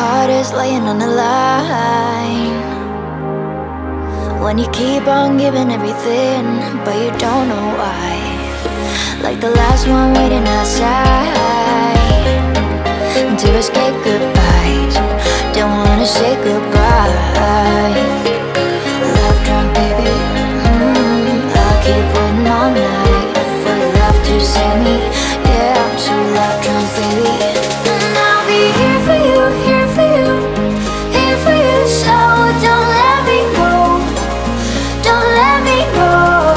heart is laying on the line. When you keep on giving everything, but you don't know why. Like the last one waiting outside to escape goodbyes. Don't wanna say goodbye. Love drunk, baby. I'll keep waiting all night for your love to save me. Yeah, I'm so love drunk, baby. And I'll be here for you, here for you, here for you. So don't let me go, don't let me go.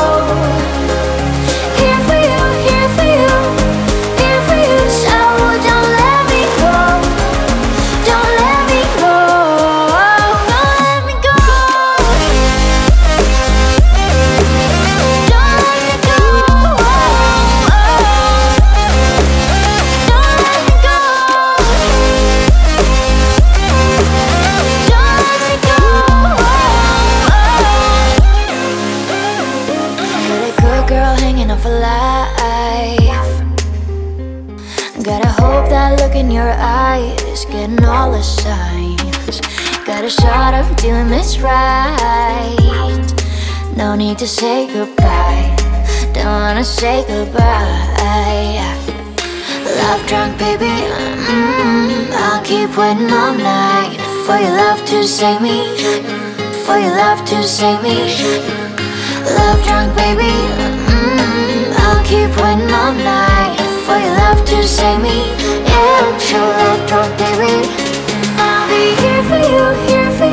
Here for you, here for you, here for you. So don't let me go, don't let me go, don't let me go. Don't let me go, don't let me go, don't let me go. Got a good girl hanging on for life. Gotta hope that look in your eyes, getting all the signs. Got a shot of doing this right. No need to say goodbye, don't wanna say goodbye. Love drunk, baby. I'll keep waiting all night for your love to save me, for your love to save me. Love drunk, baby. I'll keep waiting all night for your love to save me. Yeah, I'm so love drunk, baby. I'll be here for you, here for